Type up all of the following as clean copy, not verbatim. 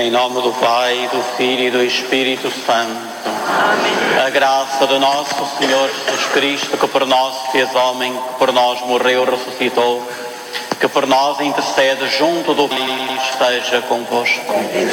Em nome do Pai, do Filho e do Espírito Santo. Amém. A graça do nosso Senhor Jesus Cristo, que por nós se fez homem, que por nós morreu e ressuscitou, que por nós intercede junto do Pai, esteja convosco.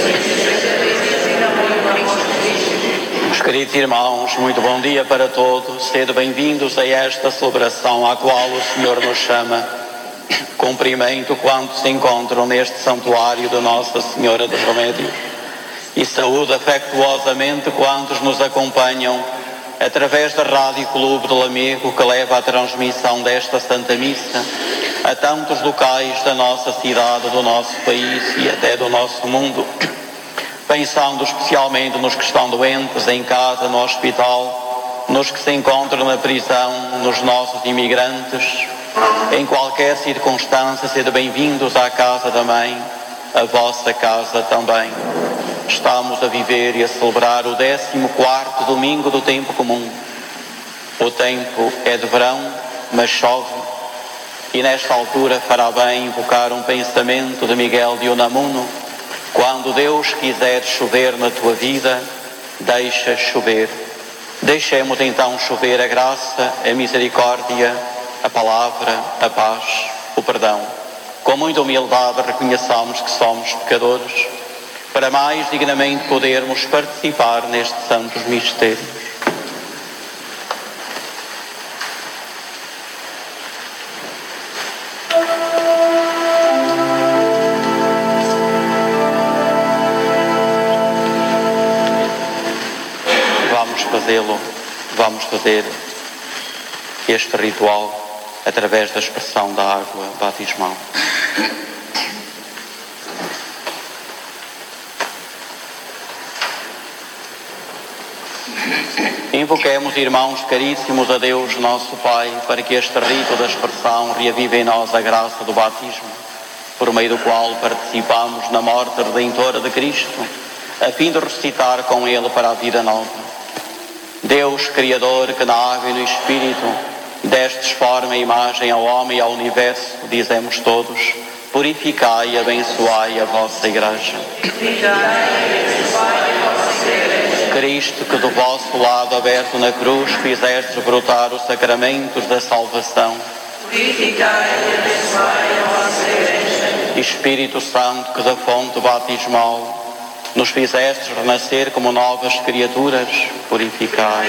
Meus queridos irmãos, muito bom dia para todos. Sede bem-vindos a esta celebração à qual o Senhor nos chama. Cumprimento quantos se encontram neste santuário de Nossa Senhora dos Remédios e saúde afetuosamente quantos nos acompanham através da Rádio Clube do Lamego, que leva a transmissão desta Santa Missa a tantos locais da nossa cidade, do nosso país e até do nosso mundo, pensando especialmente nos que estão doentes em casa, no hospital, nos que se encontram na prisão, nos nossos imigrantes. Em qualquer circunstância, sede bem-vindos à casa da Mãe, a vossa casa também. Estamos a viver e a celebrar o 14º domingo do tempo comum. O tempo é de verão, mas chove, e nesta altura fará bem invocar um pensamento de Miguel de Unamuno: quando Deus quiser chover na tua vida, deixa chover. Deixemos então chover a graça, a misericórdia, a palavra, a paz, o perdão. Com muita humildade reconheçamos que somos pecadores, para mais dignamente podermos participar nestes santos mistérios. Vamos fazer este ritual através da expressão da água batismal. Invoquemos, irmãos caríssimos, a Deus nosso Pai, para que este rito da expressão reavive em nós a graça do batismo, por meio do qual participamos na morte redentora de Cristo, a fim de ressuscitar com Ele para a vida nova. Deus, Criador, que na água e no Espírito destes forma e imagem ao homem e ao universo, dizemos todos: purificai e abençoai a vossa Igreja. Cristo, que do vosso lado aberto na cruz fizestes brotar os sacramentos da salvação. Purificai e abençoai a vossa Igreja. Espírito Santo, que da fonte batismal nos fizestes renascer como novas criaturas, purificai.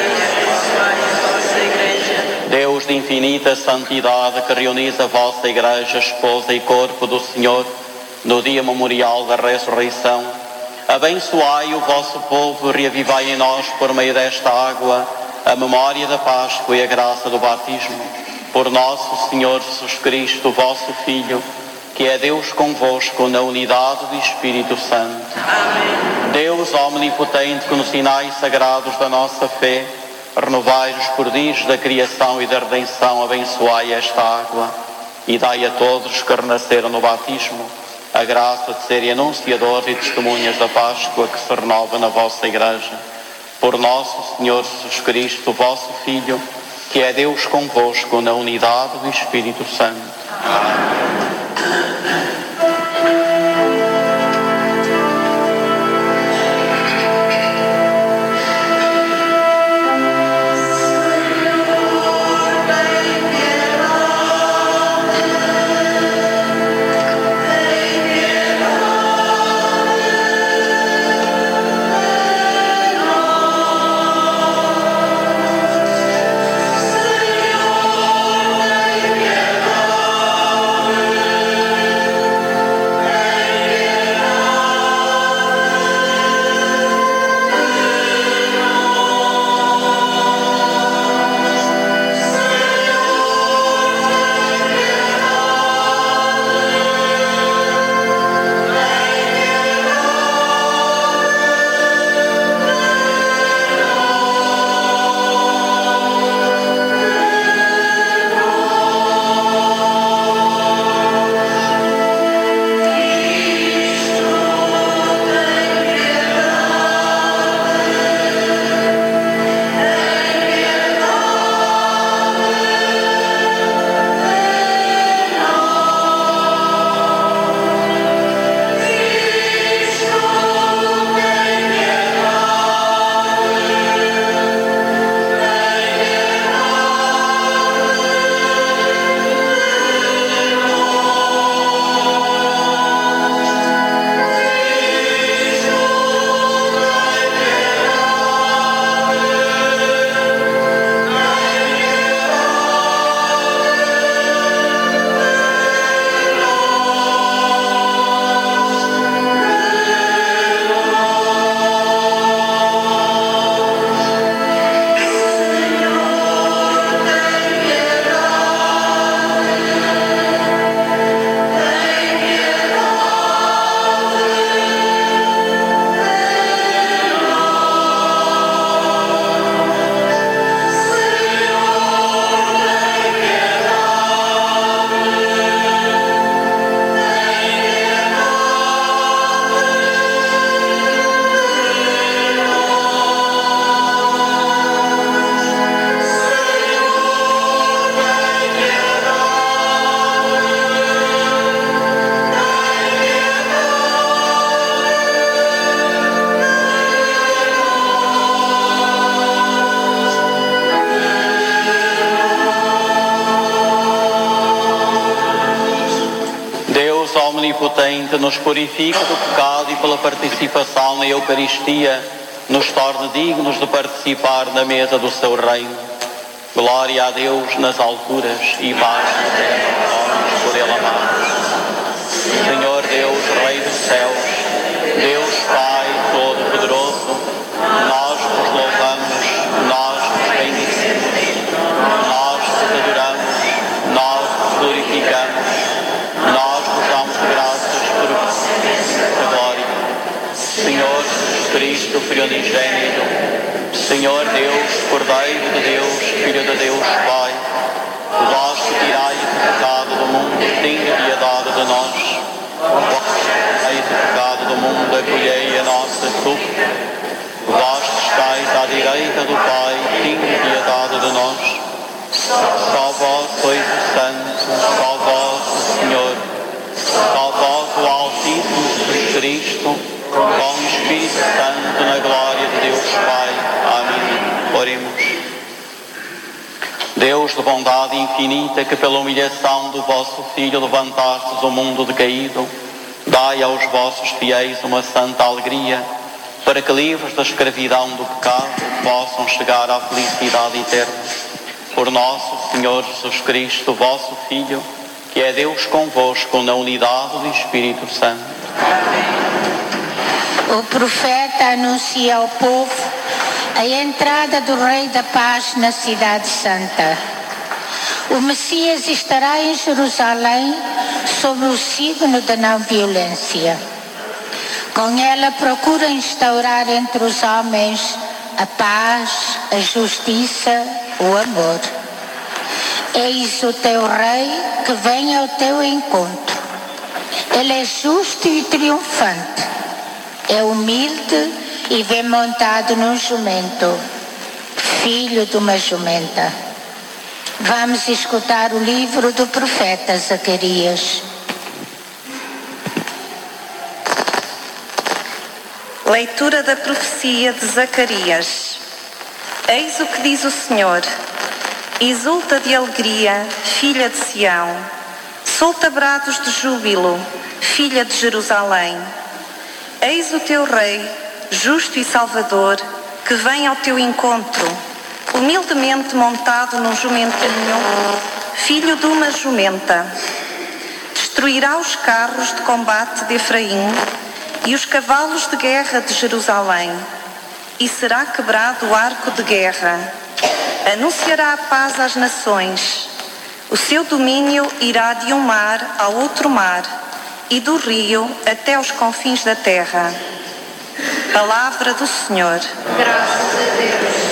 Deus de infinita santidade, que reunis a vossa Igreja, esposa e corpo do Senhor, no dia memorial da ressurreição, abençoai o vosso povo e reavivai em nós, por meio desta água, a memória da Páscoa e a graça do batismo. Por nosso Senhor Jesus Cristo, vosso Filho, que é Deus convosco na unidade do Espírito Santo. Amém. Deus omnipotente, que nos sinais sagrados da nossa fé renovai os prodígios da criação e da redenção, abençoai esta água e dai a todos que renasceram no batismo a graça de serem anunciadores e testemunhas da Páscoa que se renova na vossa Igreja. Por nosso Senhor Jesus Cristo, vosso Filho, que é Deus convosco na unidade do Espírito Santo. Amém. Onipotente nos purifique do pecado e pela participação na Eucaristia nos torne dignos de participar na mesa do seu reino. Glória a Deus nas alturas e paz na terra aos homens por ele amados. Senhor Deus, Rei dos céus, Deus Pai Todo-Poderoso, nós vos louvamos, nós vos bendizemos, nós vos adoramos, nós vos glorificamos, nós vos damos graças por a glória. Senhor Jesus Cristo, Filho unigênito, Senhor Deus, Cordeiro de Deus, Filho de Deus, Pai, vós que tirai o pecado do mundo, tende piedade de nós. Vós que tirai o pecado do mundo, acolhei a nossa súplica. Vós que estáis à direita do Pai, tende piedade de nós. Só vós sois o Santo, só vós o Senhor, só vós o Altíssimo Jesus Cristo, com o Espírito Santo, na glória de Deus Pai. Amém. Oremos. Deus de bondade infinita, que pela humilhação do vosso Filho levantastes o mundo decaído, dai aos vossos fiéis uma santa alegria, para que, livres da escravidão do pecado, possam chegar à felicidade eterna. Por nosso Senhor Jesus Cristo, vosso Filho, que é Deus convosco na unidade do Espírito Santo. O profeta anuncia ao povo a entrada do Rei da Paz na Cidade Santa. O Messias estará em Jerusalém sob o signo da não-violência. Com ela procura instaurar entre os homens a paz, a justiça, o amor. Eis o teu Rei que vem ao teu encontro. Ele é justo e triunfante. É humilde e vem montado num jumento, filho de uma jumenta. Vamos escutar o livro do profeta Zacarias. Leitura da profecia de Zacarias. Eis o que diz o Senhor: exulta de alegria, filha de Sião, solta brados de júbilo, filha de Jerusalém. Eis o teu Rei, justo e salvador, que vem ao teu encontro, humildemente montado num jumentinho, filho de uma jumenta. Destruirá os carros de combate de Efraim e os cavalos de guerra de Jerusalém, e será quebrado o arco de guerra. Anunciará a paz às nações. O seu domínio irá de um mar ao outro mar, e do rio até aos confins da terra. Palavra do Senhor. Graças a Deus.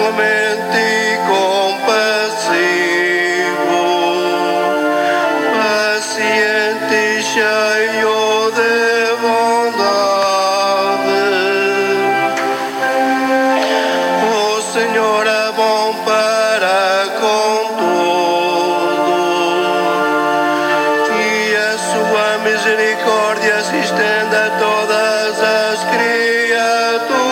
clemente e compassivo, paciente e cheio de bondade. O Senhor é bom para com todos, e a sua misericórdia se estende a todas as criaturas.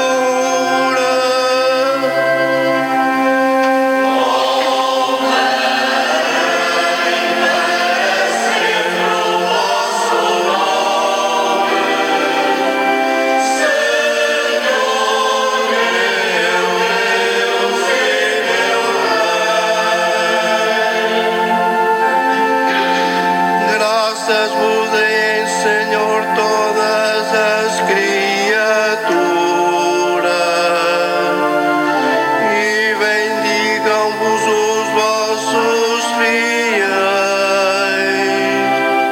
Graças vos deem, Senhor, todas as criaturas, e bendigam-vos os vossos fiéis.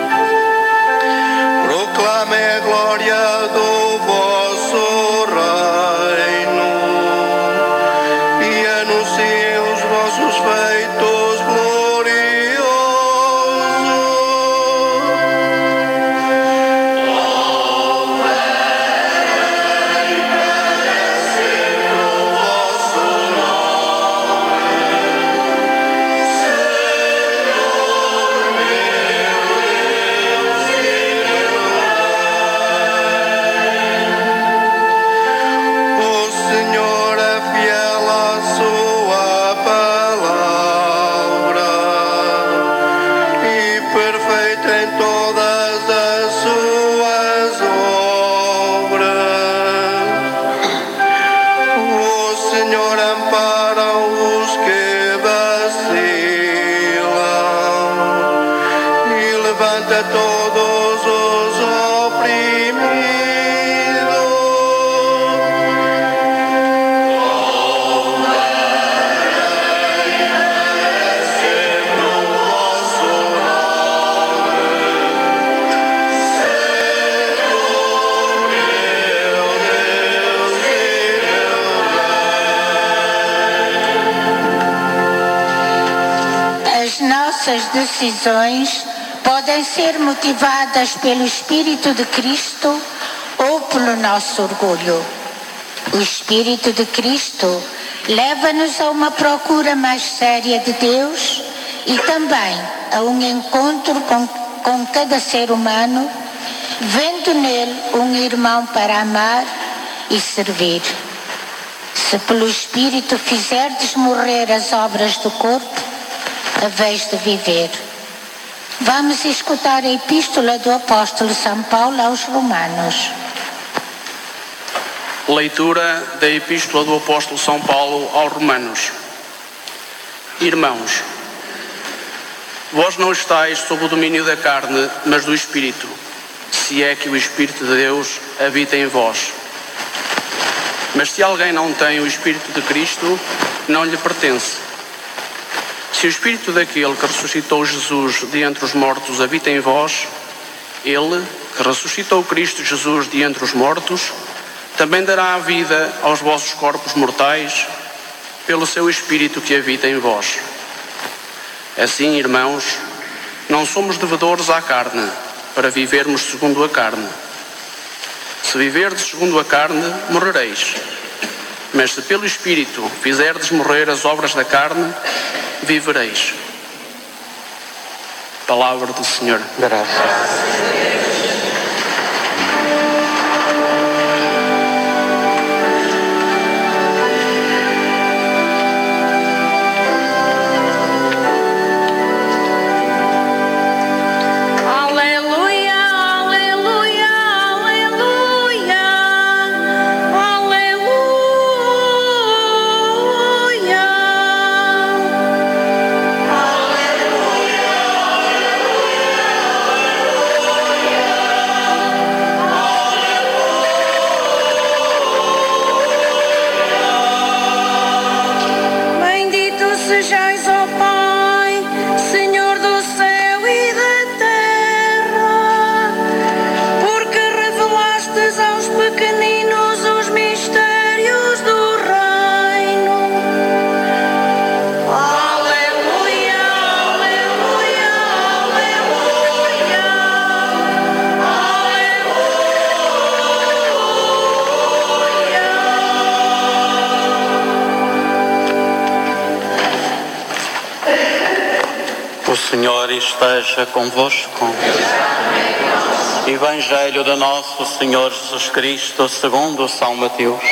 Proclamem a glória do vosso reino e anunciem os vossos feitos gloriosos. O Senhor é fiel à sua palavra e perfeito em todas as suas obras. O Senhor ampara os que vacilam e levanta todos os oprimidos. As nossas decisões podem ser motivadas pelo Espírito de Cristo ou pelo nosso orgulho. O Espírito de Cristo leva-nos a uma procura mais séria de Deus e também a um encontro com cada ser humano, vendo nele um irmão para amar e servir. Se pelo Espírito fizerdes morrer as obras do corpo, haveis de viver. Vamos escutar a epístola do apóstolo São Paulo aos Romanos. Leitura da epístola do apóstolo São Paulo aos Romanos. Irmãos, vós não estáis sob o domínio da carne, mas do Espírito, se é que o Espírito de Deus habita em vós. Mas se alguém não tem o Espírito de Cristo, não lhe pertence. Se o Espírito daquele que ressuscitou Jesus de entre os mortos habita em vós, ele, que ressuscitou Cristo Jesus de entre os mortos, também dará a vida aos vossos corpos mortais, pelo seu Espírito que habita em vós. Assim, irmãos, não somos devedores à carne, para vivermos segundo a carne. Se viverdes segundo a carne, morrereis. Mas se pelo Espírito fizerdes morrer as obras da carne, vivereis. Palavra do Senhor. Graças. Aleluia. Senhor esteja convosco. Evangelho de nosso Senhor Jesus Cristo segundo São Mateus.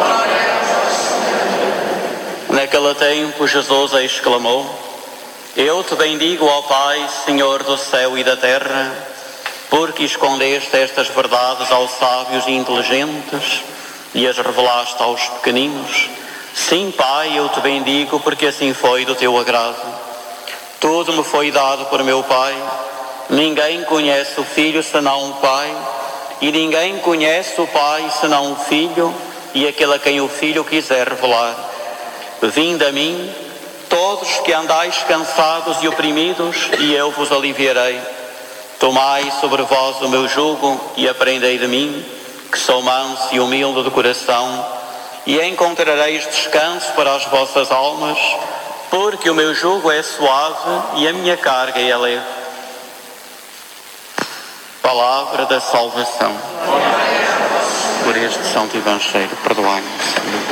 Naquele tempo Jesus exclamou: Eu te bendigo, ó Pai, Senhor do céu e da terra, porque escondeste estas verdades aos sábios e inteligentes e as revelaste aos pequeninos. Sim, Pai, eu te bendigo, porque assim foi do teu agrado. Tudo me foi dado por meu Pai. Ninguém conhece o Filho senão o Pai, e ninguém conhece o Pai senão o Filho e aquele a quem o Filho quiser revelar. Vinde a mim, todos que andais cansados e oprimidos, e eu vos aliviarei. Tomai sobre vós o meu jugo e aprendei de mim, que sou manso e humilde de coração, e encontrareis descanso para as vossas almas, porque o meu jugo é suave e a minha carga é leve. Palavra da salvação. Por este Santo Evangelho, perdoai-nos, Senhor.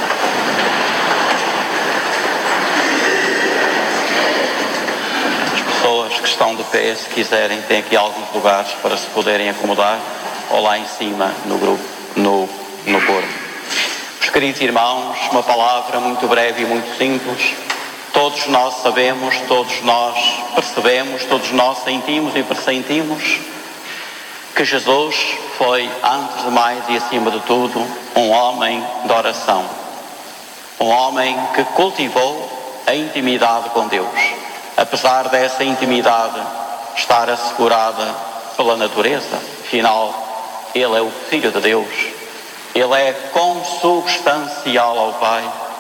As pessoas que estão de pé, se quiserem, têm aqui alguns lugares para se poderem acomodar, ou lá em cima no grupo, no coro. Meus queridos irmãos, uma palavra muito breve e muito simples. Todos nós sabemos, todos nós percebemos, todos nós sentimos e pressentimos que Jesus foi, antes de mais e acima de tudo, um homem de oração. Um homem que cultivou a intimidade com Deus. Apesar dessa intimidade estar assegurada pela natureza, afinal, Ele é o Filho de Deus. Ele é consubstancial ao Pai.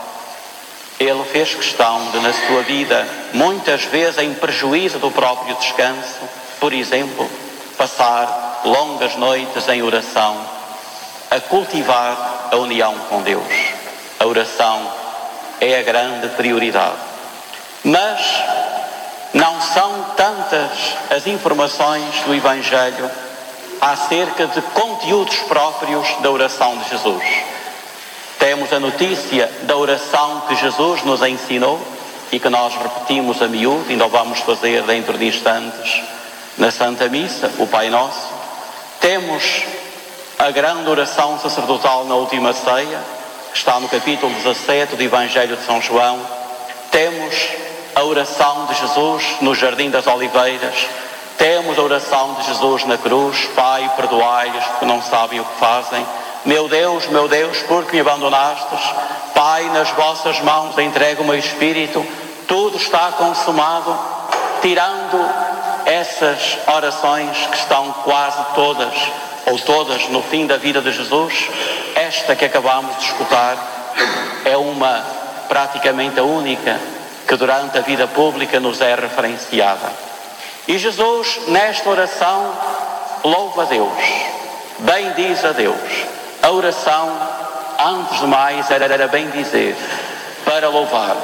Ele fez questão de, na sua vida, muitas vezes em prejuízo do próprio descanso, por exemplo, passar longas noites em oração, a cultivar a união com Deus. A oração é a grande prioridade. Mas não são tantas as informações do Evangelho acerca de conteúdos próprios da oração de Jesus. Temos a notícia da oração que Jesus nos ensinou e que nós repetimos a miúdo, ainda o vamos fazer dentro de instantes na Santa Missa, o Pai Nosso. Temos a grande oração sacerdotal na última ceia, que está no capítulo 17 do Evangelho de São João. Temos a oração de Jesus no Jardim das Oliveiras. Temos a oração de Jesus na cruz: Pai, perdoai-lhes porque não sabem o que fazem. Meu Deus, porque me abandonastes? Pai, nas vossas mãos entrego o meu espírito. Tudo está consumado. Tirando essas orações que estão quase todas, ou todas, no fim da vida de Jesus, esta que acabamos de escutar é uma, praticamente a única, que durante a vida pública nos é referenciada. E Jesus, nesta oração, louva a Deus, bendiz a Deus. A oração, antes de mais, era bem dizer, para louvar.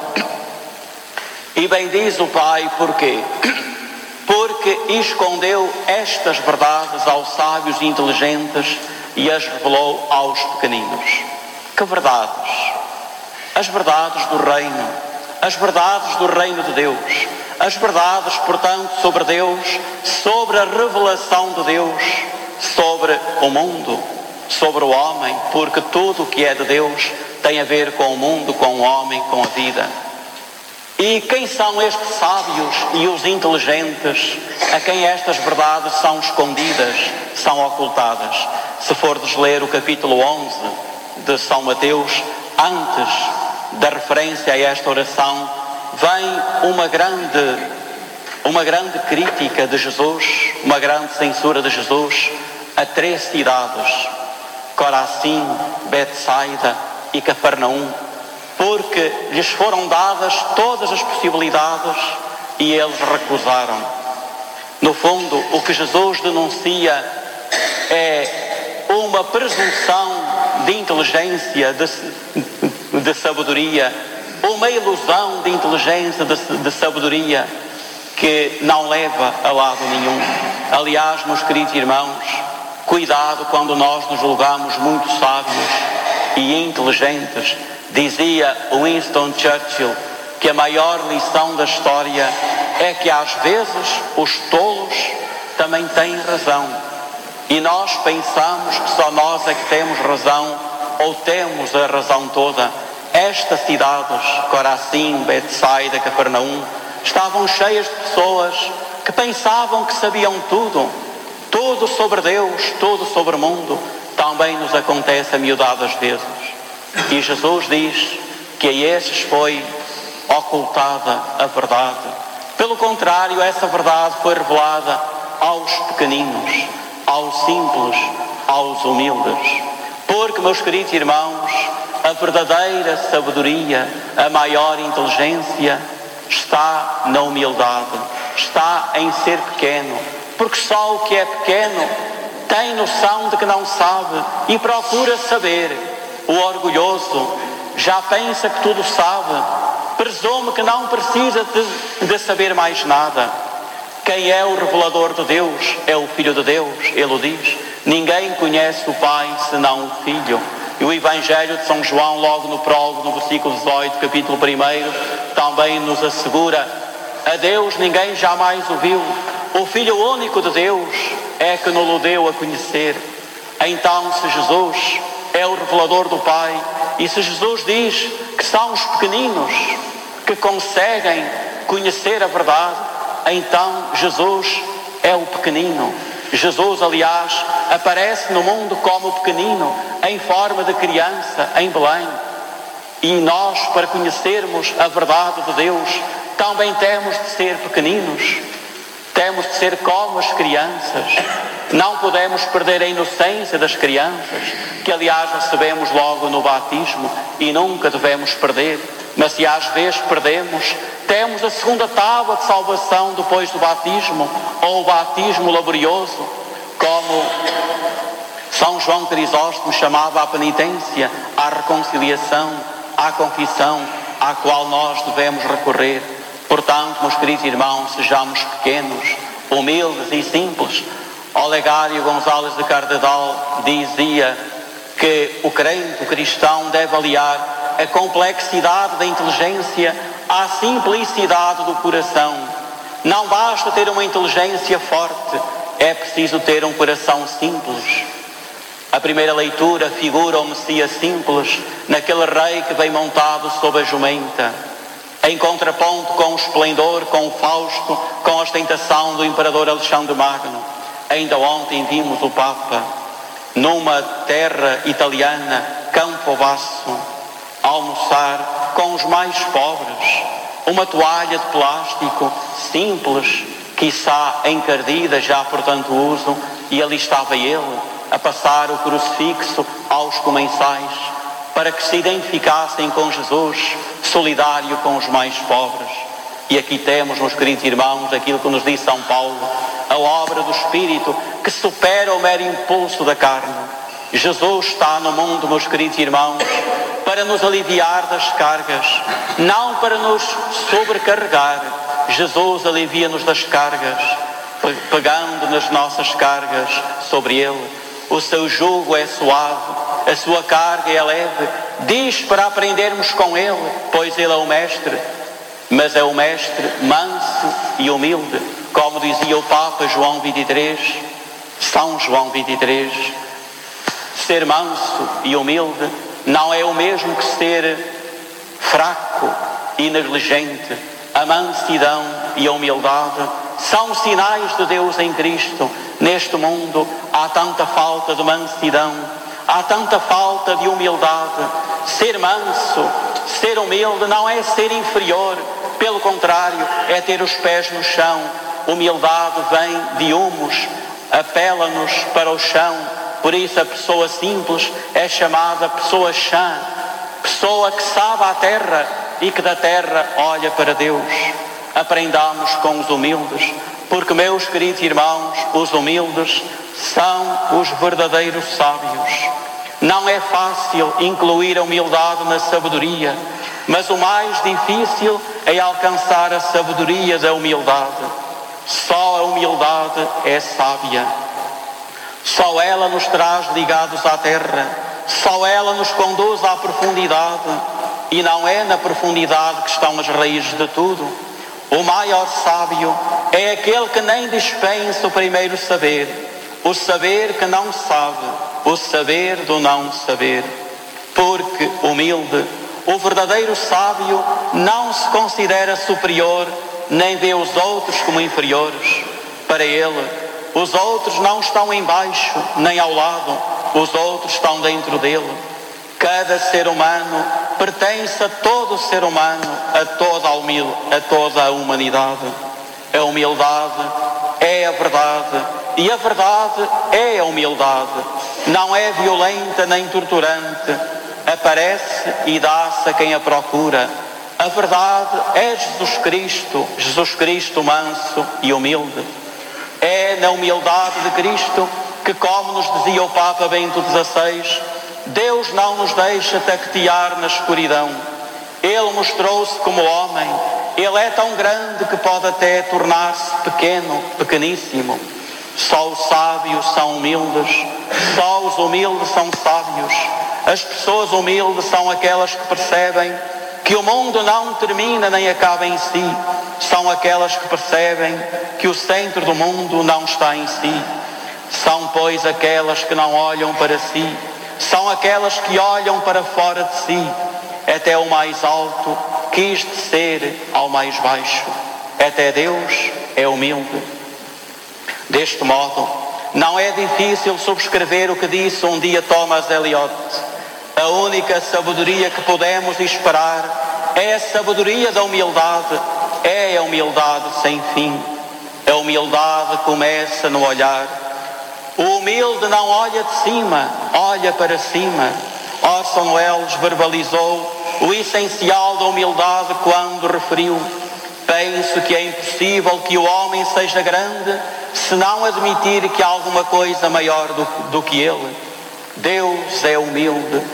E bendiz o Pai, porquê? Porque escondeu estas verdades aos sábios e inteligentes e as revelou aos pequeninos. Que verdades? As verdades do reino, as verdades do reino de Deus, as verdades, portanto, sobre Deus, sobre a revelação de Deus, sobre o mundo, sobre o homem, porque tudo o que é de Deus tem a ver com o mundo, com o homem, com a vida. E quem são estes sábios e os inteligentes a quem estas verdades são escondidas, são ocultadas? Se fordes ler o capítulo 11 de São Mateus, antes da referência a esta oração, vem uma grande crítica de Jesus, uma grande censura de Jesus a 3 cidades: Corazim, Betsaida e Cafarnaum, porque lhes foram dadas todas as possibilidades e eles recusaram. No fundo, o que Jesus denuncia é uma presunção de inteligência, de sabedoria, uma ilusão de inteligência, de sabedoria, que não leva a lado nenhum. Aliás, meus queridos irmãos, cuidado quando nós nos julgamos muito sábios e inteligentes. Dizia Winston Churchill que a maior lição da história é que às vezes os tolos também têm razão. E nós pensamos que só nós é que temos razão, ou temos a razão toda. Estas cidades, Corazim, Betsaida, Cafarnaum, estavam cheias de pessoas que pensavam que sabiam tudo sobre Deus, tudo sobre o mundo. Também nos acontece a miudadas vezes. E Jesus diz que a esses foi ocultada a verdade. Pelo contrário, essa verdade foi revelada aos pequeninos, aos simples, aos humildes. Porque, meus queridos irmãos, a verdadeira sabedoria, a maior inteligência está na humildade, está em ser pequeno. Porque só o que é pequeno tem noção de que não sabe e procura saber. O orgulhoso já pensa que tudo sabe, presume que não precisa de saber mais nada. Quem é o revelador de Deus é o Filho de Deus, ele o diz. Ninguém conhece o Pai senão o Filho. E o Evangelho de São João, logo no prólogo, no versículo 18, capítulo 1, também nos assegura: a Deus ninguém jamais o viu. O Filho único de Deus é que nos o deu a conhecer. Então, se Jesus é o revelador do Pai, e se Jesus diz que são os pequeninos que conseguem conhecer a verdade, então Jesus é o pequenino. Jesus, aliás, aparece no mundo como pequenino, em forma de criança, em Belém. E nós, para conhecermos a verdade de Deus, também temos de ser pequeninos. Temos de ser como as crianças. Não podemos perder a inocência das crianças, que aliás recebemos logo no batismo, e nunca devemos perder. Mas se às vezes perdemos, temos a segunda tábua de salvação depois do batismo, ou o batismo laborioso, como São João Crisóstomo chamava a penitência, à reconciliação, à confissão, à qual nós devemos recorrer. Portanto, meus queridos irmãos, sejamos pequenos, humildes e simples. Olegário Gonzalez de Cardedal dizia que o crente, o cristão, deve aliar a complexidade da inteligência à simplicidade do coração. Não basta ter uma inteligência forte, é preciso ter um coração simples. A primeira leitura figura o Messias simples, naquele rei que vem montado sob a jumenta, em contraponto com o esplendor, com o Fausto, com a ostentação do imperador Alexandre Magno. Ainda ontem vimos o Papa, numa terra italiana, Campobasso, almoçar com os mais pobres, uma toalha de plástico simples, quiçá encardida já por tanto uso, e ali estava ele a passar o crucifixo aos comensais, para que se identificassem com Jesus, solidário com os mais pobres. E aqui temos, meus queridos irmãos, aquilo que nos diz São Paulo, a obra do Espírito que supera o mero impulso da carne. Jesus está no mundo, meus queridos irmãos, para nos aliviar das cargas, não para nos sobrecarregar. Jesus alivia-nos das cargas, pegando nas nossas cargas sobre Ele. O seu jugo é suave, a sua carga é leve. Diz para aprendermos com Ele, pois Ele é o Mestre, mas é o Mestre manso e humilde. Como dizia o Papa João 23, São João 23, ser manso e humilde não é o mesmo que ser fraco e negligente. A mansidão e a humildade são sinais de Deus em Cristo. Neste mundo há tanta falta de mansidão, há tanta falta de humildade. Ser manso, ser humilde não é ser inferior, pelo contrário, é ter os pés no chão. Humildade vem de humus, apela-nos para o chão. Por isso a pessoa simples é chamada pessoa chã, pessoa que sabe a terra e que da terra olha para Deus. Aprendamos com os humildes, porque, meus queridos irmãos, os humildes são os verdadeiros sábios. Não é fácil incluir a humildade na sabedoria, mas o mais difícil é alcançar a sabedoria da humildade. Só a humildade é sábia. Só ela nos traz ligados à terra, só ela nos conduz à profundidade, e não é na profundidade que estão as raízes de tudo. O maior sábio é aquele que nem dispensa o primeiro saber, o saber que não sabe, o saber do não saber. Porque, humilde, o verdadeiro sábio não se considera superior, nem vê os outros como inferiores. Para ele, os outros não estão embaixo, nem ao lado, os outros estão dentro dele. Cada ser humano pertence a todo ser humano, a toda a humanidade. A humildade é a verdade, e a verdade é a humildade. Não é violenta nem torturante, aparece e dá-se a quem a procura. A verdade é Jesus Cristo manso e humilde. É na humildade de Cristo que, como nos dizia o Papa Bento XVI, Deus não nos deixa taquetear na escuridão. Ele mostrou-se como homem. Ele é tão grande que pode até tornar-se pequeno, pequeníssimo. Só os sábios são humildes, só os humildes são sábios. As pessoas humildes são aquelas que percebem que o mundo não termina nem acaba em si. São aquelas que percebem que o centro do mundo não está em si. São, pois, aquelas que não olham para si. São aquelas que olham para fora de si. Até o mais alto quis descer ao mais baixo. Até Deus é humilde. Deste modo, não é difícil subscrever o que disse um dia Thomas Eliot. A única sabedoria que podemos esperar é a sabedoria da humildade. É a humildade sem fim. A humildade começa no olhar. O humilde não olha de cima, olha para cima. Orson Welles verbalizou o essencial da humildade quando referiu: penso que é impossível que o homem seja grande se não admitir que há alguma coisa maior do que ele. Deus é humilde,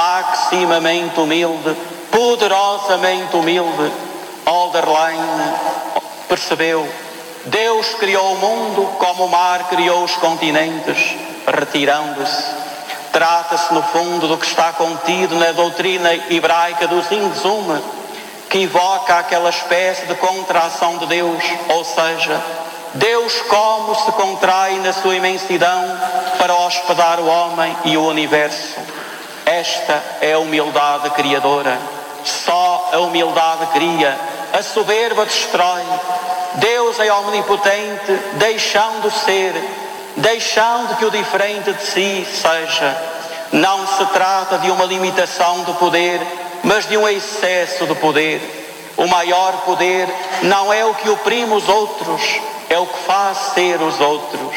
maximamente humilde, poderosamente humilde. Hölderlin percebeu: Deus criou o mundo como o mar criou os continentes, retirando-se. Trata-se, no fundo, do que está contido na doutrina hebraica do Tzimtzum, que evoca aquela espécie de contração de Deus, ou seja, Deus como se contrai na sua imensidão para hospedar o homem e o universo. Esta é a humildade criadora. Só a humildade cria, a soberba destrói. Deus é omnipotente, deixando ser, deixando que o diferente de si seja. Não se trata de uma limitação do poder, mas de um excesso de poder. O maior poder não é o que oprime os outros, é o que faz ser os outros.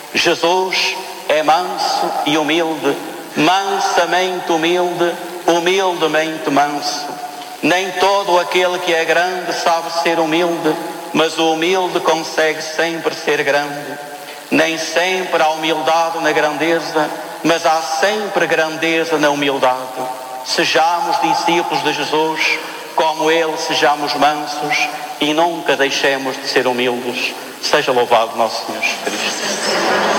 Jesus é manso e humilde, mansamente humilde, humildemente manso. Nem todo aquele que é grande sabe ser humilde, mas o humilde consegue sempre ser grande. Nem sempre há humildade na grandeza, mas há sempre grandeza na humildade. Sejamos discípulos de Jesus, como Ele sejamos mansos e nunca deixemos de ser humildes. Seja louvado nosso Senhor Jesus Cristo.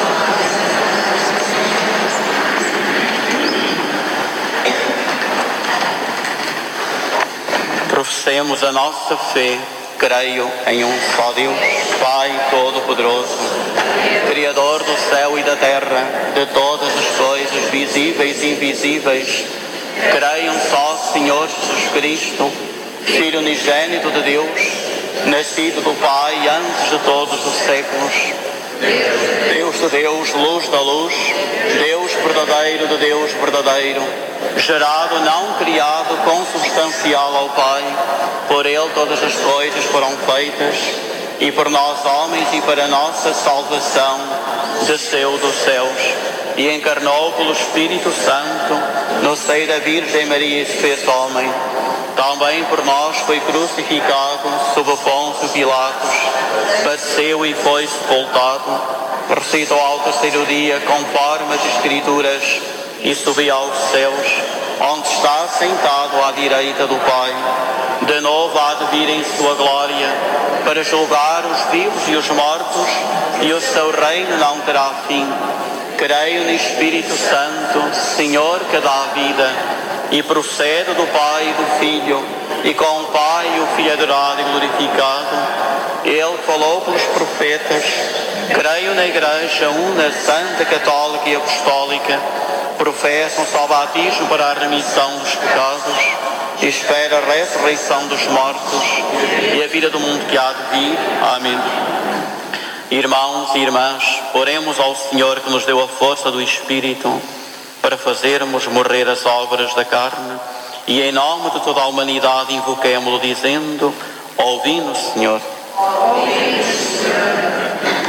Professemos a nossa fé. Creio em um só Deus, Pai Todo-Poderoso, Criador do céu e da terra, de todas as coisas visíveis e invisíveis. Creio em um só Senhor Jesus Cristo, Filho unigênito de Deus, nascido do Pai antes de todos os séculos. Deus de Deus, luz da luz, Deus verdadeiro de Deus verdadeiro, gerado, não criado, consubstancial ao Pai. Por Ele todas as coisas foram feitas, e por nós homens e para nossa salvação desceu dos céus e encarnou pelo Espírito Santo no seio da Virgem Maria e se fez homem. Também por nós foi crucificado sob Pôncio Pilatos, padeceu e foi sepultado, ressuscitou ao terceiro dia conforme as Escrituras e subiu aos céus, onde está sentado à direita do Pai. De novo há de vir em sua glória para julgar os vivos e os mortos, e o seu reino não terá fim. Creio no Espírito Santo, Senhor que dá vida, e procede do Pai e do Filho, e com o Pai e o Filho adorado e glorificado. Ele falou pelos profetas. Creio na Igreja una, santa, católica e apostólica. Professo um só batismo para a remissão dos pecados. E espero a ressurreição dos mortos e a vida do mundo que há de vir. Amém. Irmãos e irmãs, oremos ao Senhor que nos deu a força do Espírito para fazermos morrer as obras da carne, e em nome de toda a humanidade invoquemo-lo dizendo: ouvi-nos, Senhor. Ouvi-nos, Senhor.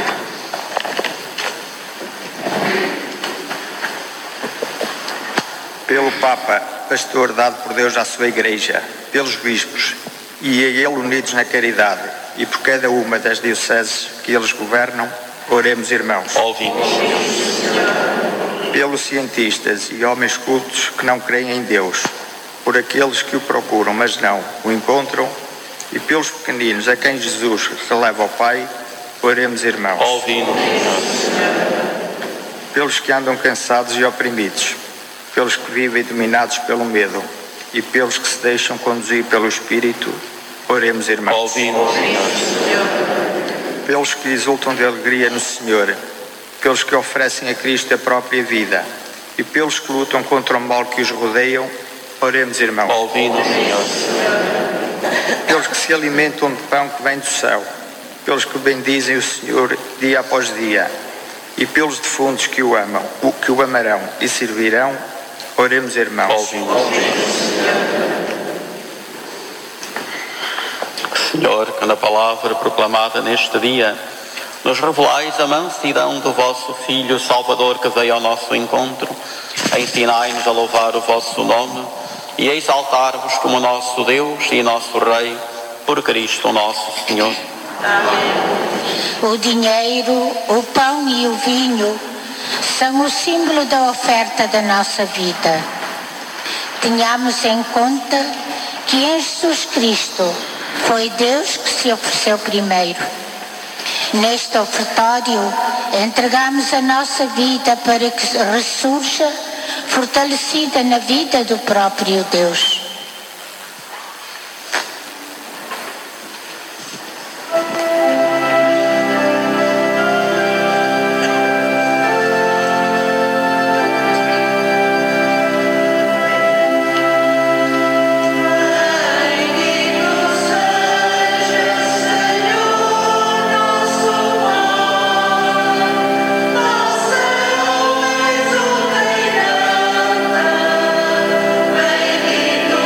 Pelo Papa, pastor dado por Deus à sua Igreja, pelos bispos e a ele unidos na caridade, e por cada uma das dioceses que eles governam, oremos, irmãos. Ouvi-nos. Pelos cientistas e homens cultos que não creem em Deus, por aqueles que o procuram, mas não o encontram, e pelos pequeninos a quem Jesus releva ao Pai, oremos, irmãos. Ouvi-nos. Pelos que andam cansados e oprimidos, pelos que vivem dominados pelo medo e pelos que se deixam conduzir pelo Espírito, oremos, irmãos. Ouvi-nos, Senhor. Pelos que exultam de alegria no Senhor, pelos que oferecem a Cristo a própria vida e pelos que lutam contra o mal que os rodeiam, oremos, irmãos. Ouvi-nos, Senhor. Pelos que se alimentam de pão que vem do céu, pelos que bendizem o Senhor dia após dia, e pelos defuntos que o amam, que o amarão e servirão, oremos, irmãos. Ouvi-nos. Senhor, que na palavra proclamada neste dia nos revelais a mansidão do vosso Filho Salvador que veio ao nosso encontro, ensinai-nos a louvar o vosso nome e a exaltar-vos como nosso Deus e nosso Rei, por Cristo nosso Senhor. O dinheiro, o pão e o vinho são o símbolo da oferta da nossa vida. Tenhamos em conta que em Jesus Cristo foi Deus que se ofereceu primeiro. Neste ofertório, entregamos a nossa vida para que ressurja fortalecida na vida do próprio Deus. Bendito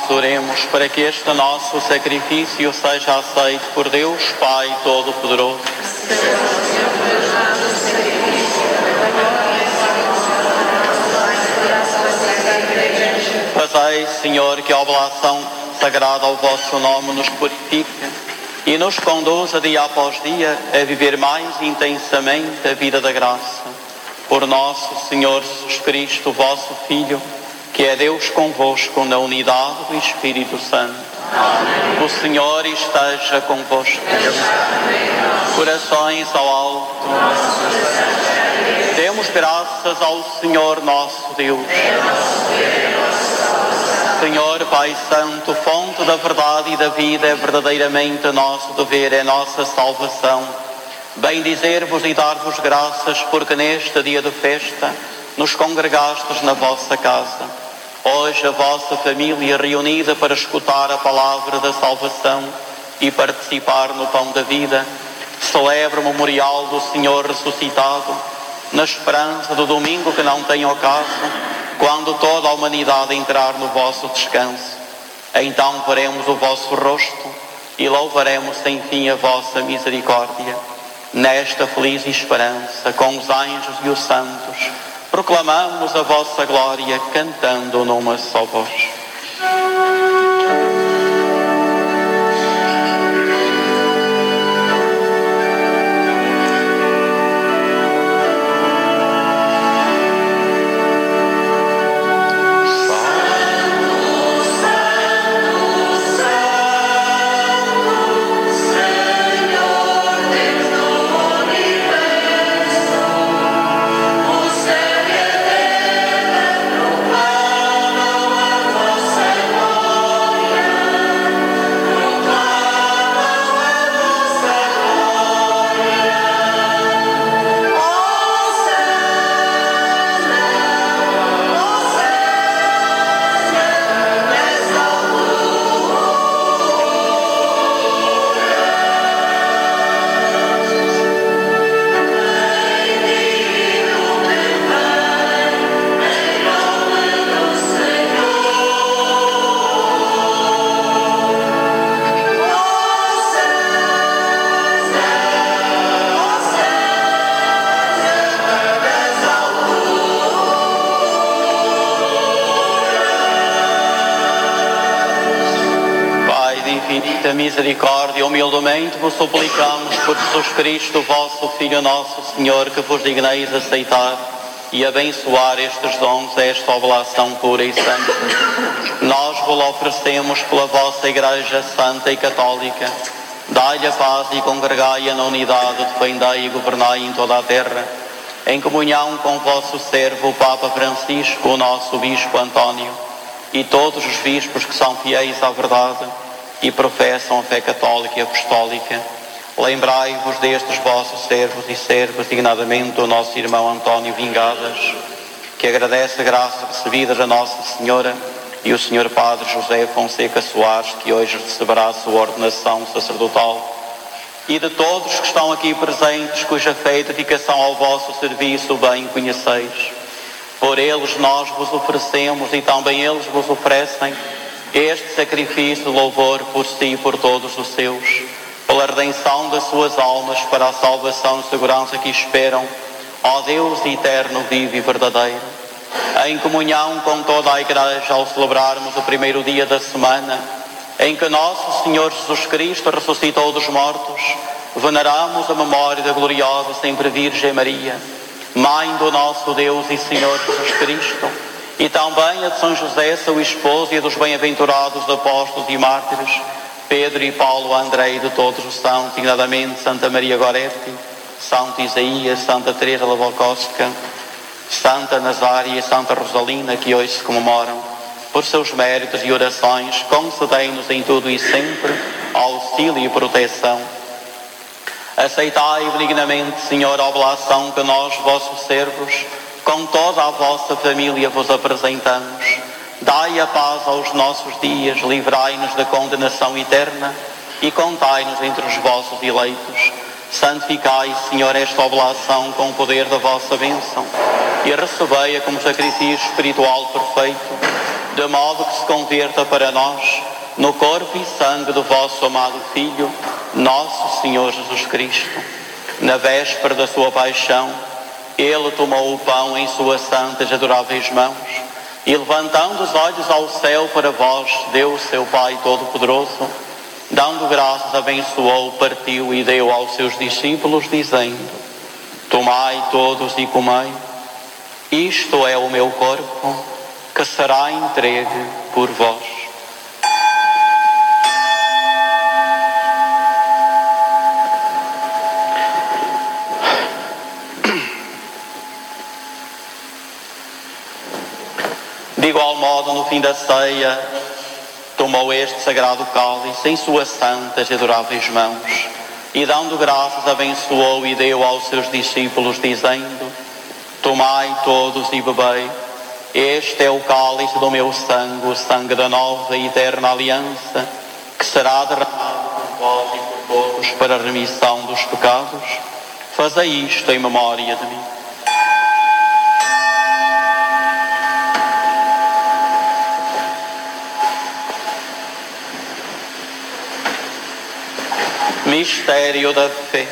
oremos para que este nosso sacrifício seja aceito por Deus Pai Todo-Poderoso. Fazei, Senhor, que a oblação sagrada ao vosso nome nos purifique e nos conduza dia após dia a viver mais intensamente a vida da graça. Por nosso Senhor Jesus Cristo, vosso Filho, que é Deus convosco na unidade do Espírito Santo. Amém. O Senhor esteja convosco. Corações ao alto. Demos graças ao Senhor nosso Deus. Senhor Pai Santo, fonte da verdade e da vida, é verdadeiramente nosso dever, é nossa salvação. Bem dizer-vos e dar-vos graças, porque neste dia de festa nos congregastes na vossa casa. Hoje a vossa família reunida para escutar a palavra da salvação e participar no pão da vida, celebra o memorial do Senhor ressuscitado, na esperança do domingo que não tem ocaso, quando toda a humanidade entrar no vosso descanso. Então veremos o vosso rosto e louvaremos sem fim a vossa misericórdia. Nesta feliz esperança, com os anjos e os santos, proclamamos a vossa glória, cantando numa só voz. Misericórdia, humildemente vos suplicamos por Jesus Cristo, vosso Filho nosso Senhor, que vos digneis aceitar e abençoar estes dons, esta oblação pura e santa. Nós vos oferecemos pela vossa Igreja Santa e Católica. Dai-lhe a paz e congregai-a na unidade, defendei e governai em toda a terra, em comunhão com o vosso servo, o Papa Francisco, o nosso Bispo António, e todos os bispos que são fiéis à verdade e professam a fé católica e apostólica. Lembrai-vos destes vossos servos e servas, dignadamente o nosso irmão António Vingadas, que agradece a graça recebida da Nossa Senhora, e o Senhor Padre José Fonseca Soares, que hoje receberá a sua ordenação sacerdotal, e de todos que estão aqui presentes, cuja fé e dedicação ao vosso serviço bem conheceis. Por eles nós vos oferecemos, e também eles vos oferecem, este sacrifício de louvor por si e por todos os seus, pela redenção das suas almas, para a salvação e segurança que esperam, ó Deus eterno, vivo e verdadeiro. Em comunhão com toda a Igreja, ao celebrarmos o primeiro dia da semana, em que nosso Senhor Jesus Cristo ressuscitou dos mortos, veneramos a memória da gloriosa sempre Virgem Maria, Mãe do nosso Deus e Senhor Jesus Cristo, e também a de São José, seu esposo, e a dos bem-aventurados apóstolos e mártires, Pedro e Paulo, André, e de todos os santos, dignadamente Santa Maria Goretti, Santo Isaías, Santa Teresa Lavocosta, Santa Nazária e Santa Rosalina, que hoje se comemoram. Por seus méritos e orações, concedei-nos em tudo e sempre auxílio e proteção. Aceitai benignamente, Senhor, a oblação que nós, vossos servos, com toda a vossa família vos apresentamos. Dai a paz aos nossos dias, livrai-nos da condenação eterna e contai-nos entre os vossos eleitos. Santificai, Senhor, esta oblação com o poder da vossa bênção e recebei-a como sacrifício espiritual perfeito, de modo que se converta para nós no corpo e sangue do vosso amado Filho, nosso Senhor Jesus Cristo. Na véspera da sua paixão, ele tomou o pão em suas santas e adoráveis mãos e, levantando os olhos ao céu para vós, deu o seu Pai Todo-Poderoso, dando graças, abençoou, partiu e deu aos seus discípulos, dizendo: tomai todos e comei, isto é o meu corpo, que será entregue por vós. De igual modo, no fim da ceia, tomou este sagrado cálice em suas santas e adoráveis mãos e, dando graças, abençoou e deu aos seus discípulos, dizendo: tomai todos e bebei, este é o cálice do meu sangue, o sangue da nova e eterna aliança, que será derramado por vós e por todos para a remissão dos pecados. Fazei isto em memória de mim. Mistério da fé.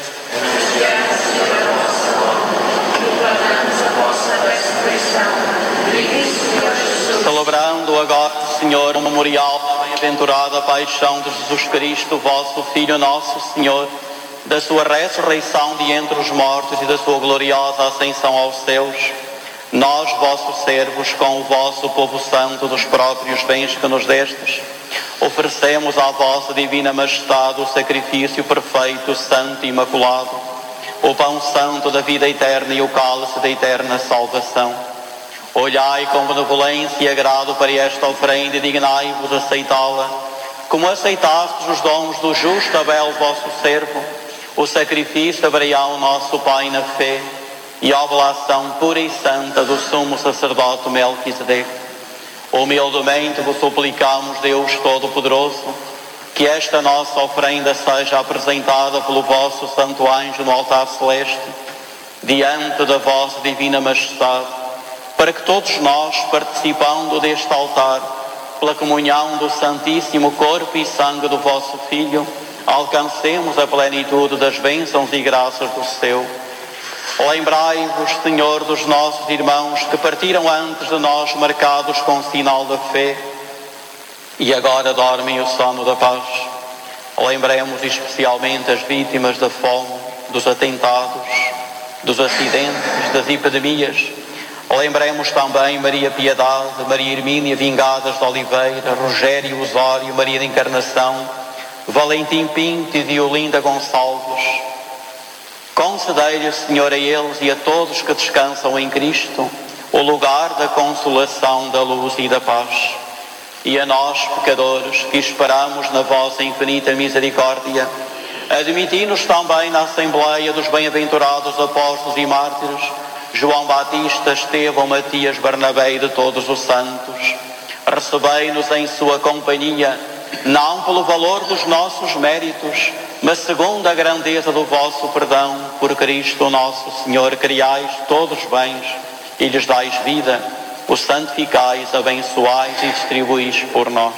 Celebrando agora, Senhor, o memorial da bem-aventurada paixão de Jesus Cristo, vosso Filho, nosso Senhor, da sua ressurreição de entre os mortos e da sua gloriosa ascensão aos céus, nós, vossos servos, com o vosso povo santo dos próprios bens que nos destes, oferecemos à vossa divina majestade o sacrifício perfeito, santo e imaculado, o pão santo da vida eterna e o cálice da eterna salvação. Olhai com benevolência e agrado para esta oferenda e dignai-vos aceitá-la, como aceitastes os dons do justo Abel, vosso servo, o sacrifício de Abraão, nosso pai na fé, e a oblação pura e santa do sumo sacerdote Melquisedeque. Humildemente vos suplicamos, Deus Todo-Poderoso, que esta nossa oferenda seja apresentada pelo vosso santo anjo no altar celeste, diante da vossa divina majestade, para que todos nós, participando deste altar, pela comunhão do santíssimo corpo e sangue do vosso Filho, alcancemos a plenitude das bênçãos e graças do céu. Lembrai-vos, Senhor, dos nossos irmãos que partiram antes de nós, marcados com o sinal da fé, e agora dormem o sono da paz. Lembremos especialmente as vítimas da fome, dos atentados, dos acidentes, das epidemias. Lembremos também Maria Piedade, Maria Hermínia Vingadas de Oliveira, Rogério Osório, Maria da Encarnação, Valentim Pinto e Diolinda Gonçalves. Concedei-lhe, Senhor, a eles e a todos que descansam em Cristo o lugar da consolação, da luz e da paz. E a nós, pecadores, que esperamos na vossa infinita misericórdia, admiti-nos também na Assembleia dos bem-aventurados apóstolos e mártires, João Batista, Estevão, Matias, Barnabé e de todos os santos. Recebei-nos em sua companhia, não pelo valor dos nossos méritos, mas segundo a grandeza do vosso perdão, por Cristo nosso Senhor, criais todos os bens e lhes dais vida, os santificais, abençoais e distribuís por nós.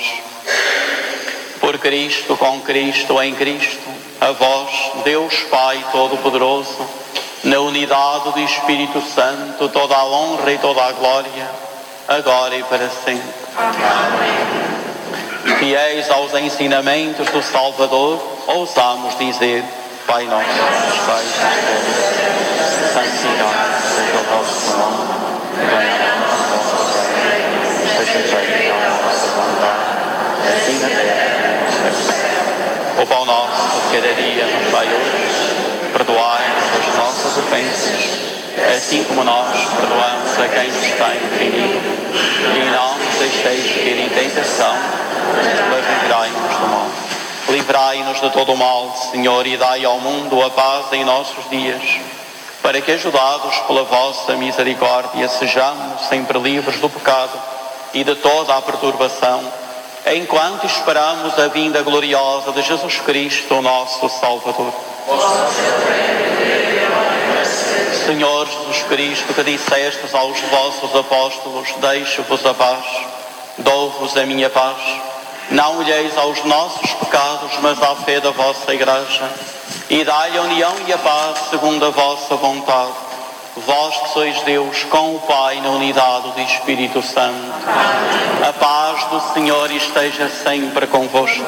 Por Cristo, com Cristo, em Cristo, a vós, Deus Pai Todo-Poderoso, na unidade do Espírito Santo, toda a honra e toda a glória, agora e para sempre. Amém. Fiéis aos ensinamentos do Salvador, ousamos dizer: Pai nosso, que estais nos céus, santificado seja o vosso nome, venha a nós o vosso reino, seja feita a vossa vontade, assim na terra como no céu. O pão nosso de cada dia nos dai hoje, perdoai-nos as nossas ofensas, assim como nós perdoamos a quem nos tem ofendido, e não nos deixeis cair em tentação, mas livrai-nos do mal. Livrai-nos de todo o mal, Senhor, e dai ao mundo a paz em nossos dias, para que, ajudados pela vossa misericórdia, sejamos sempre livres do pecado e de toda a perturbação, enquanto esperamos a vinda gloriosa de Jesus Cristo, nosso Salvador. Senhor Jesus Cristo, que dissestes aos vossos apóstolos: deixo-vos a paz, Dou-vos a minha paz. Não olheis aos nossos pecados, mas à fé da vossa Igreja. E dai a união e a paz segundo a vossa vontade. Vós que sois Deus, com o Pai, na unidade do Espírito Santo. A paz do Senhor esteja sempre convosco.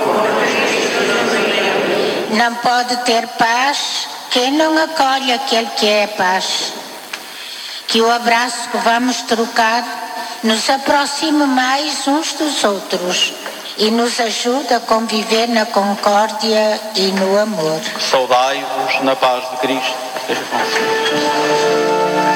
Não pode ter paz quem não acolhe aquele que é paz. Que o abraço que vamos trocar nos aproxime mais uns dos outros e nos ajude a conviver na concórdia e no amor. Saudai-vos na paz de Cristo. Seja consigo.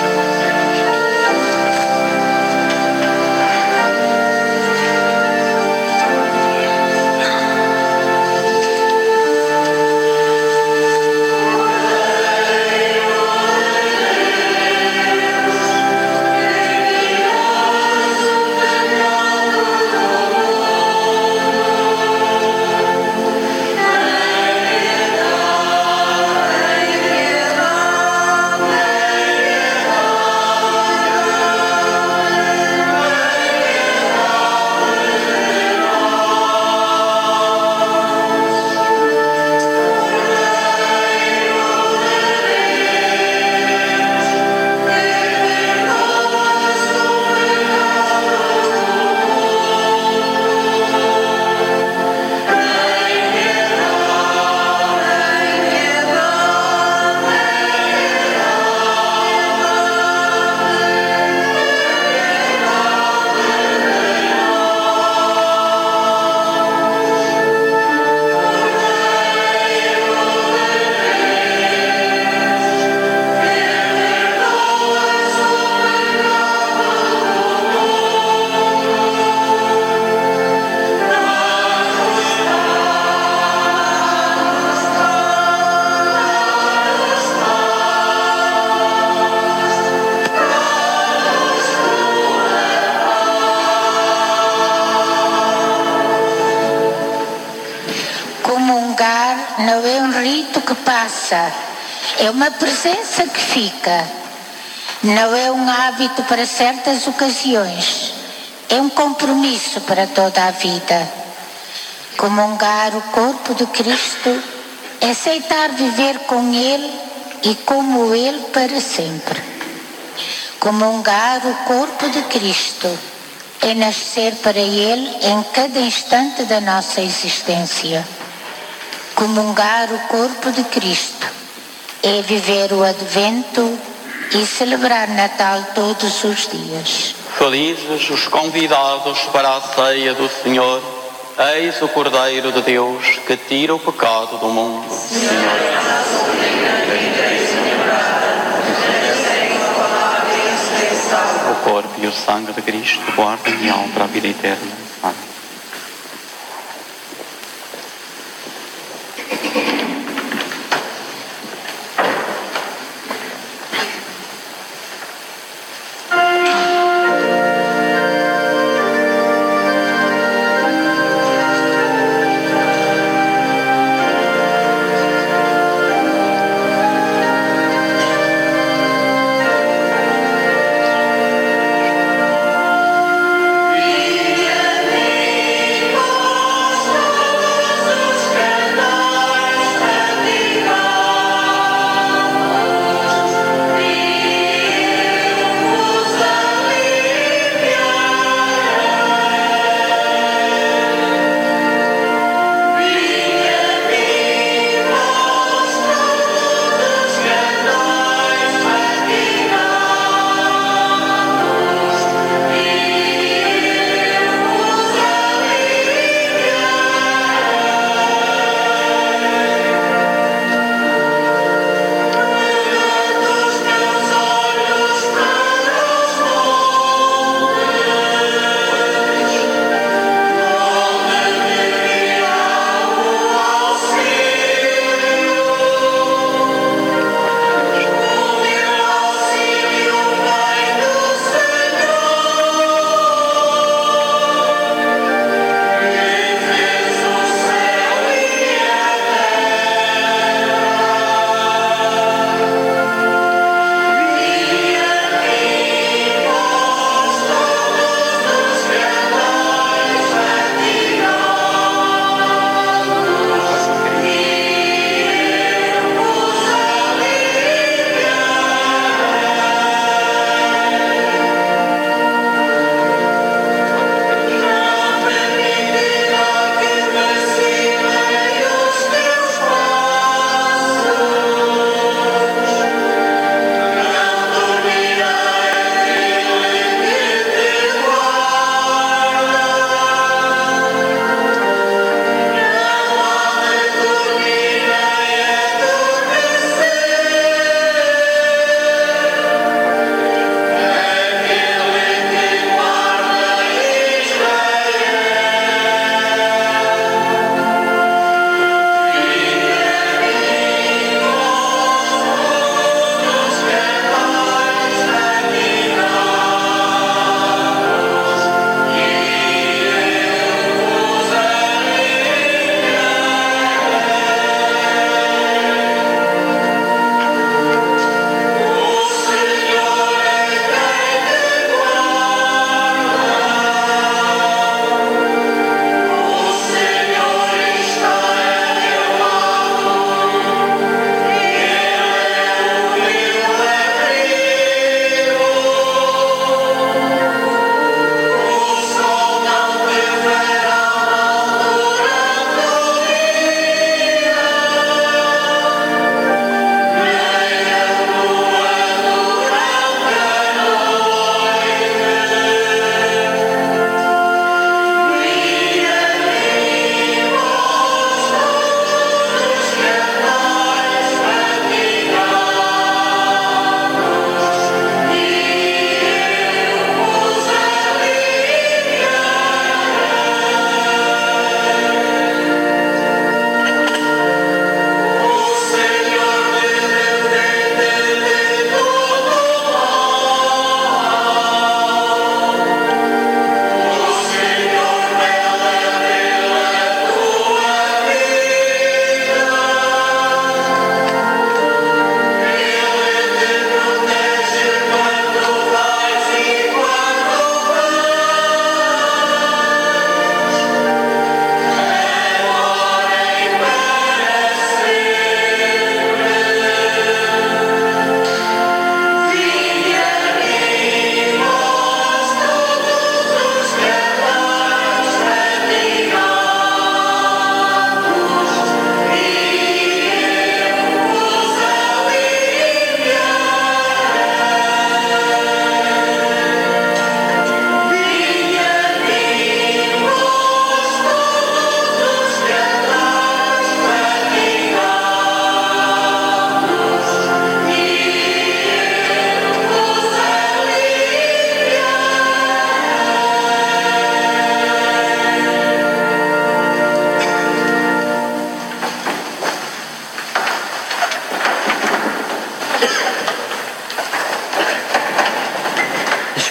Não é um rito que passa, é uma presença que fica. Não é um hábito para certas ocasiões, é um compromisso para toda a vida. Comungar o corpo de Cristo é aceitar viver com Ele e como Ele para sempre. Comungar o corpo de Cristo é nascer para Ele em cada instante da nossa existência. Comungar o corpo de Cristo é viver o Advento e celebrar Natal todos os dias. Felizes os convidados para a ceia do Senhor. Eis o Cordeiro de Deus que tira o pecado do mundo. Senhor. O corpo e o sangue de Cristo guardem minha alma para a vida eterna. Amém. Yeah.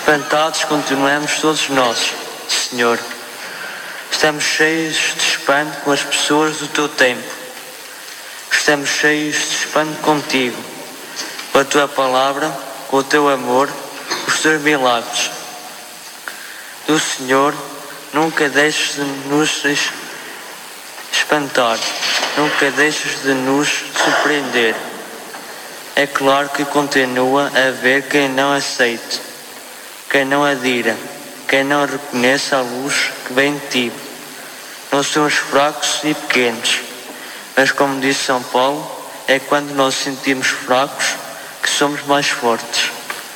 Espantados continuamos todos nós, Senhor. Estamos cheios de espanto com as pessoas do teu tempo. Estamos cheios de espanto contigo, com a tua palavra, com o teu amor, os teus milagres. Do Senhor, nunca deixes de nos espantar, nunca deixes de nos surpreender. É claro que continua a haver quem não aceite, quem não adira, quem não reconheça a luz que vem de ti. Nós somos fracos e pequenos, mas como disse São Paulo, é quando nós sentimos fracos que somos mais fortes.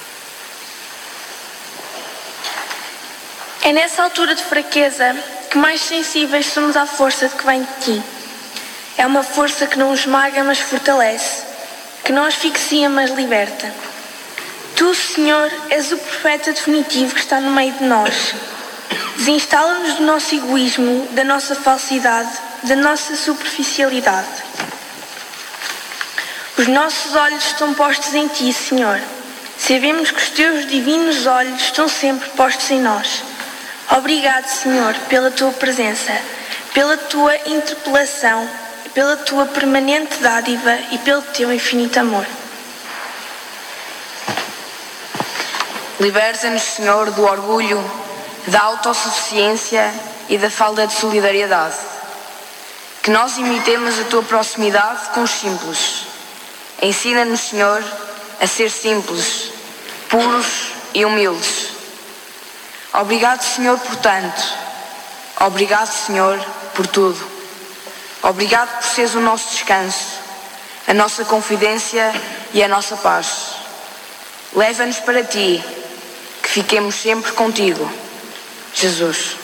É nessa altura de fraqueza que mais sensíveis somos à força que vem de ti. É uma força que não esmaga, mas fortalece, que não asfixia, mas liberta. Tu, Senhor, és o profeta definitivo que está no meio de nós. Desinstala-nos do nosso egoísmo, da nossa falsidade, da nossa superficialidade. Os nossos olhos estão postos em ti, Senhor. Sabemos que os teus divinos olhos estão sempre postos em nós. Obrigado, Senhor, pela tua presença, pela tua interpelação, pela tua permanente dádiva e pelo teu infinito amor. Liberta-nos, Senhor, do orgulho, da autossuficiência e da falta de solidariedade. Que nós imitemos a tua proximidade com os simples. Ensina-nos, Senhor, a ser simples, puros e humildes. Obrigado, Senhor, por tanto. Obrigado, Senhor, por tudo. Obrigado por seres o nosso descanso, a nossa confidência e a nossa paz. Leva-nos para ti, que fiquemos sempre contigo, Jesus.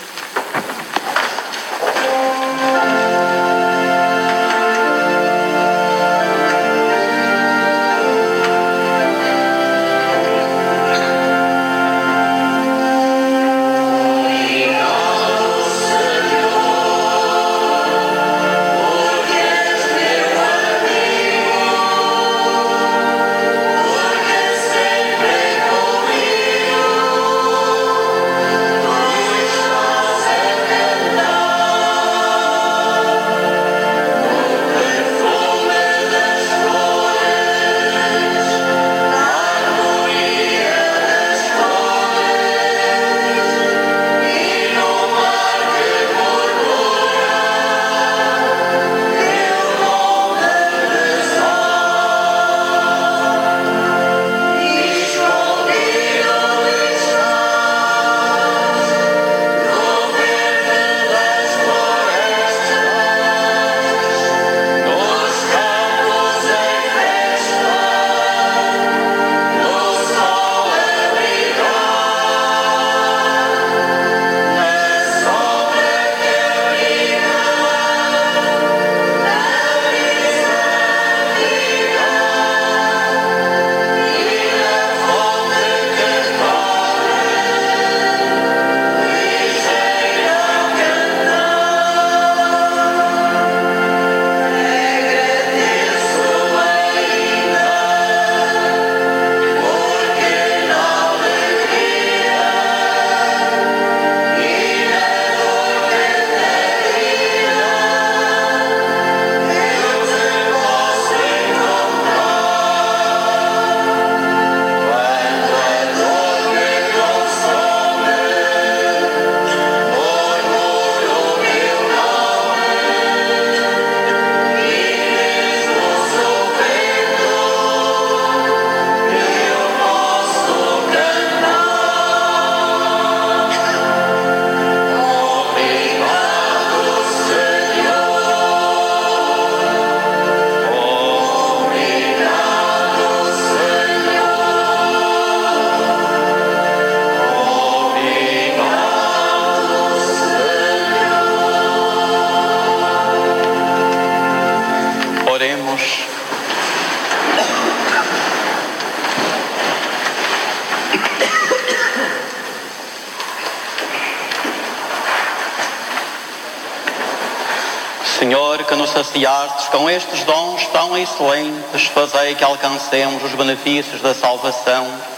Senhor, que nos saciastes com estes dons tão excelentes, fazei que alcancemos os benefícios da salvação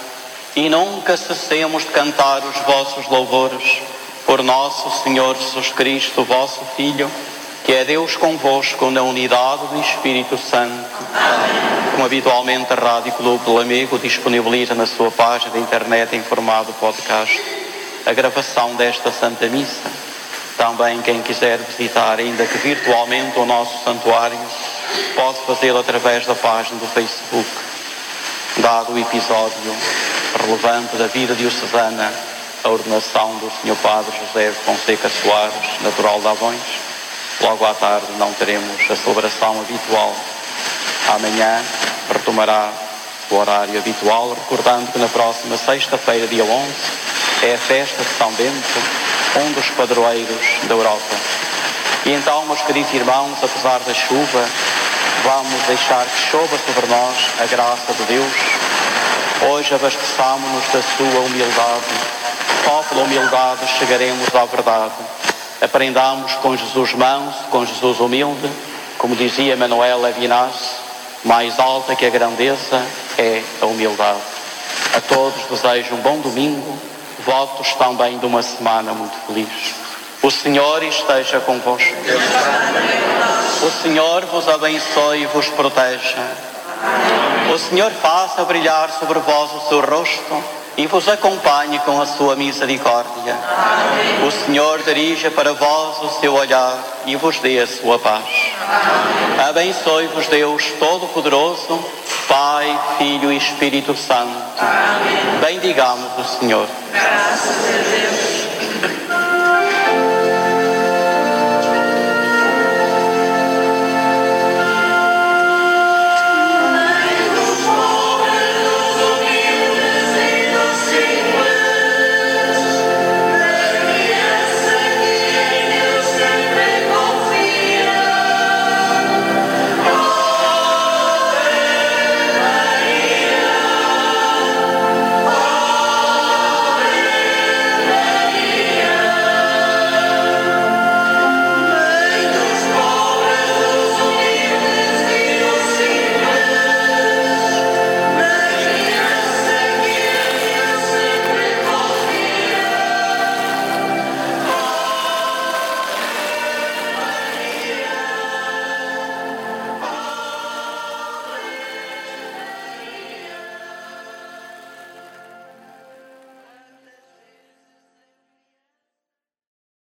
e nunca cessemos de cantar os vossos louvores por nosso Senhor Jesus Cristo, vosso Filho, que é Deus convosco na unidade do Espírito Santo. Amém. Como habitualmente a Rádio Clube do Lamego disponibiliza na sua página de internet em formato podcast a gravação desta Santa Missa. Também quem quiser visitar, ainda que virtualmente, o nosso santuário, pode fazê-lo através da página do Facebook. Dado o episódio relevante da vida diocesana, a ordenação do Sr. Padre José Fonseca Soares, natural de Avões, logo à tarde não teremos a celebração habitual. Amanhã retomará o horário habitual, recordando que na próxima sexta-feira, dia 11, é a festa de São Bento, um dos padroeiros da Europa. E então, meus queridos irmãos, apesar da chuva, vamos deixar que chova sobre nós a graça de Deus. Hoje abasteçamo-nos da sua humildade. Só pela humildade chegaremos à verdade. Aprendamos com Jesus manso, com Jesus humilde. Como dizia Manuel Levinas, mais alta que a grandeza é a humildade. A todos desejo um bom domingo, votos também de uma semana muito feliz. O Senhor esteja convosco. O Senhor vos abençoe e vos proteja. O Senhor faça brilhar sobre vós o seu rosto e vos acompanhe com a sua misericórdia. O Senhor dirija para vós o seu olhar e vos dê a sua paz. Abençoe-vos Deus Todo-Poderoso, Pai, Filho e Espírito Santo. Bendigamos o Senhor. Graças a Deus.